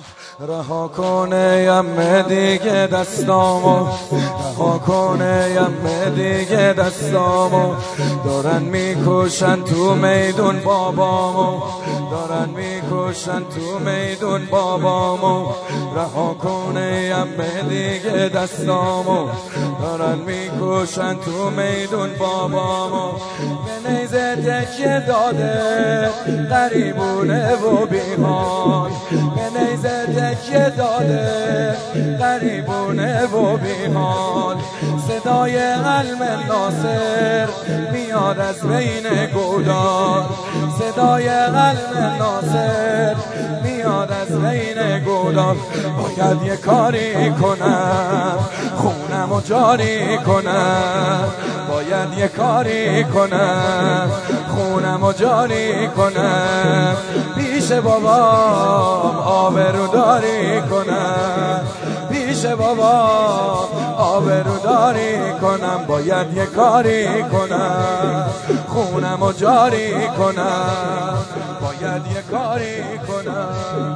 رها کنه یم دیگه دستامو، رها کنه یم دیگه دستامو. دارن میکشن تو میدون بابامو، دارن میکشن تو میدون بابامو. رها کنه یم دیگه دستامو، دارن میکشن تو میدون بابامو. به نیزه تکیه داده غریبونه و بیحال، به نیزه تکیه داده غریبونه و بیحال. صدای علم ناصر میاد از بین گودال، صدای علم ناصر میاد از بین گودال. باید یه کاری کنم خونمو جاری کنم، باید یه کاری کنم خونمو جاری کنم. پیش بابام آبروداری کنم، پیش بابام آبروداری کنم. باید یه کاری کنم خونمو جاری کنم، باید یه کاری کنم.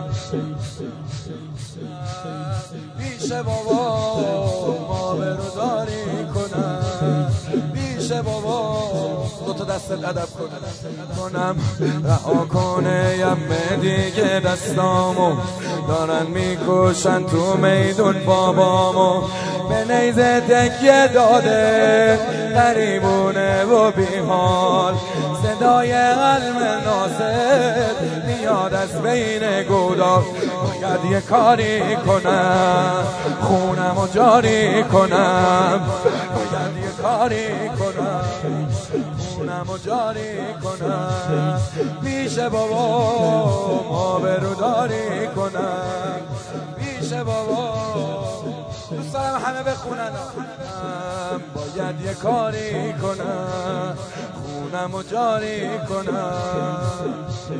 پیش بابام آبروداری کنم، پیش بابام دو تا دست ادب کنم. رها کنه یم دیگه دستامو، دارن میکشن تو میدون بابامو. به نیزه تکیه داده غریبونه و بیحال. صدای علم ناصر میاد از بین گودال. باید یه کاری کنم خونمو جاری کنم، باید یه کاری کنم خونمو جاری کنم. پیش بابام آبروداری کنم، پیش بابام دوست دارم همه بخونن. باید یه کاری کنم خونمو جاری کنم.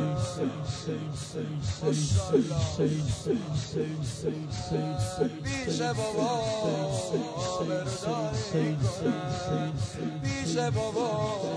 پیش بابا آبروداری کنم، پیش بابا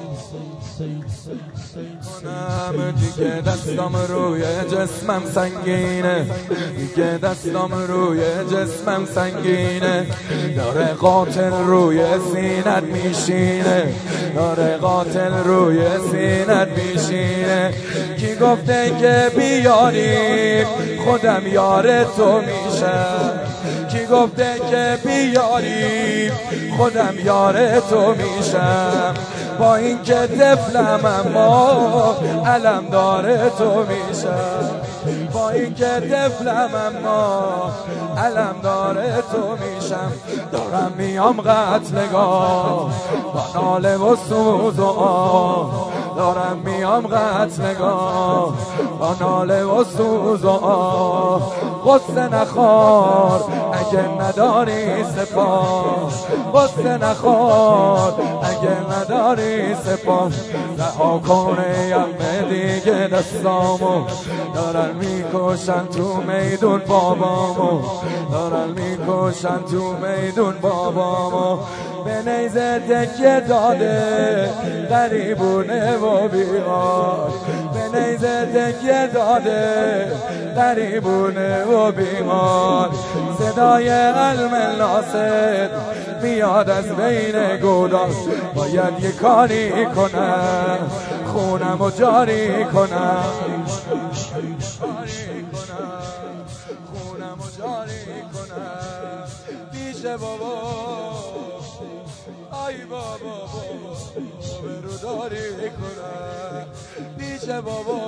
کنم. دیگه دستم روی جسمم سنگینه، دیگه دستم روی جسمم سنگینه. داره قاتل روی سینت میشینه، داره قاتل روی سینت میشینه. کی گفته که بیاری خودم یار تو میشم، کی گفته که بیاری خودم یار تو میشم. با این که طفلم اما علم داره تو میشم، با این که طفلم اما علم داره تو میشم. دارم میام قتلگاه با ناله و سوز و آه، دارم میام قتلگاه با ناله و سوز و آه. غصه نخور اگه نداری سپاه، غصه نخور اگه نداری سپاه. رها کنه یم دیگه دستامو، دارن میکشن تو میدون بابامو، دارن میکشن تو میدون بابامو. به نیزه تکیه داده غریبونه و بیحال، به نیزه تکیه داده غریبونه و بیحال. صدای علم ناصر میاد از بین گودال. باید یه کاری کنم خونمو جاری کنم، خونمو جاری کنم. پیش بابا ای بابا آبروداری کنم، پیش بابا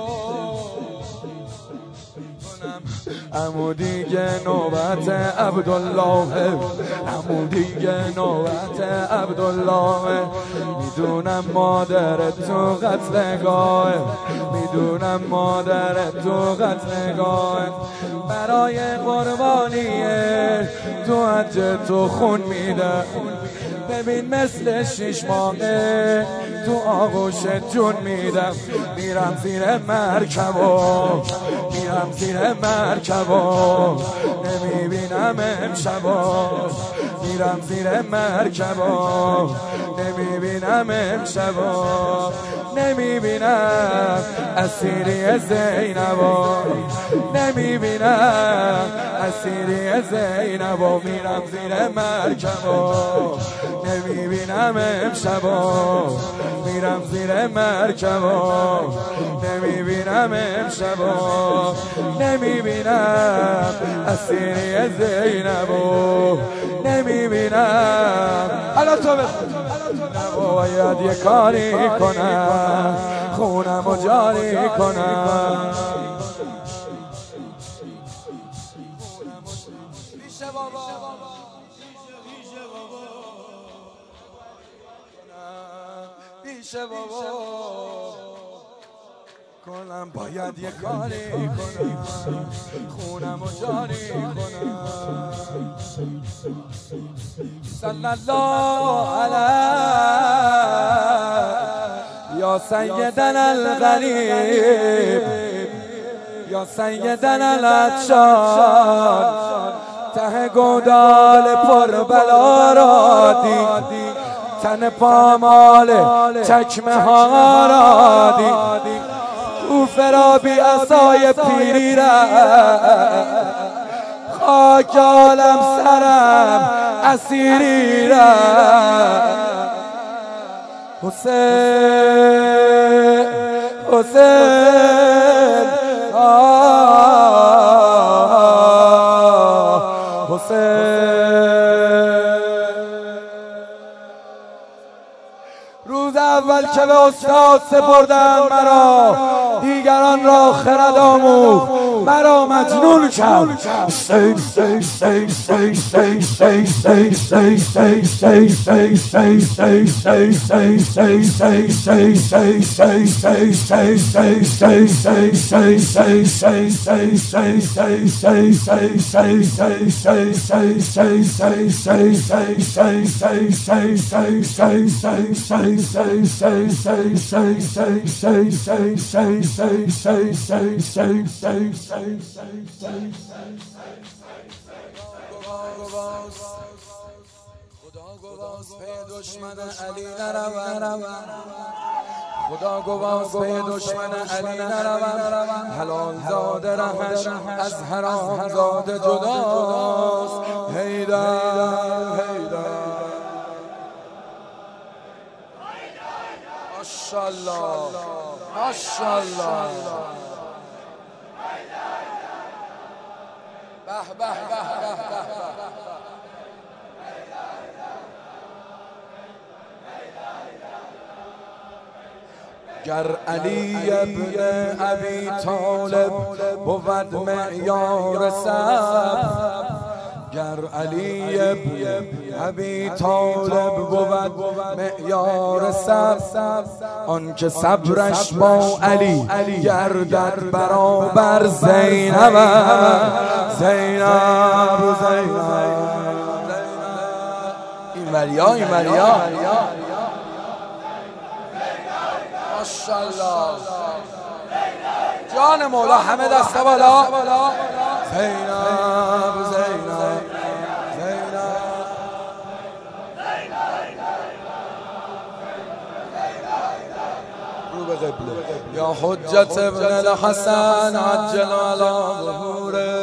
کنم. عمو دیگه نوبت عبدالله، عمو دیگه نوبت عبدالله. میدونم مادرت تو قتلگاه، میدونم مادرت تو قتلگاه. برای قربانیه تو حج تو خون میده. ببین مثل 6 ماهه تو آغوشت جون میدم. میرم زیر مرکبا، میرم زیر مرکبا، نمیبینم امشبا. میرم زیر مرکبا، نمیبینم امشبا. نمیبینم اسیری زینبا، نمیبینم اسیری زینب و میرم زیر مرکب و نمیبینم امشب و میرم زیر مرکب و نمیبینم امشب و نمیبینم اسیری زینب و نمیبینم. حالا تو باید یه کاری کنم خونم و جاری کنم. پیش بابا کنم باید یه کاری کنم خونم و جاری کنم. صلی الله علیه یا سیدنا الغریب یا سیدنا العطشان ته گودال پر بلا را دی تن پامال چکمه ها را دی او فرابی عصای پیری را خاک عالم سرم اسیری را. حسین حسین حسین. روز اول که به استاد سپردن مرا دیگران را خرد آموخت مرا مجنون کرد. خدا گواست به دشمن علی نروم. حلال زاده رهش از حرام زاده جداست. حیدر ماشاءالله ماشاءالله به به به. گر علی ابن ابی طالب بود معیار صبر گر علی ابن ابی طالب بود معیار صبر آن که صبرش با علی گردد برابر زینب زینب این وریا ماشاءالله جان مولا همه دست بالا. زینب رو به قبله یا حجت ابن الحسن عجل علی ظهوره